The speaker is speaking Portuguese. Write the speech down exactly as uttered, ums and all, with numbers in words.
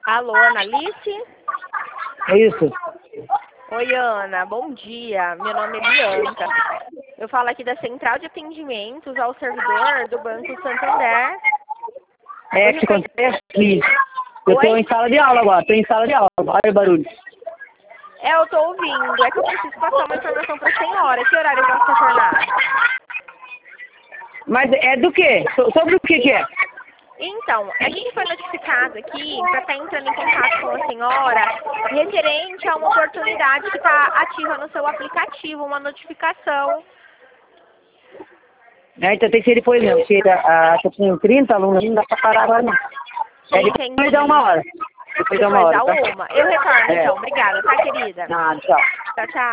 Alô, Analice? É isso. Oi, Ana. Bom dia. Meu nome é Bianca. Eu falo aqui da Central de Atendimentos ao Servidor do Banco Santander. É, o que acontece aqui? Eu tô Oi? em sala de aula agora, tô em sala de aula. Olha o barulho. É, eu tô ouvindo. É que eu preciso passar uma informação para a senhora. Que horário eu posso retornar? Mas é do quê? So- Sobre o que que é? Então, a gente foi notificado aqui para estar entrando em contato com a senhora referente a uma oportunidade que está ativa no seu aplicativo, uma notificação. É, então tem que ser depois mesmo. Se a, a, eu tenho trinta alunos, não dá pra parar agora não. É Entendi. depois dá uma hora. Depois dá uma Depois hora, da tá? uma. Eu retorno É. então. Obrigada, tá, querida? Ah, tchau. Tchau, tchau.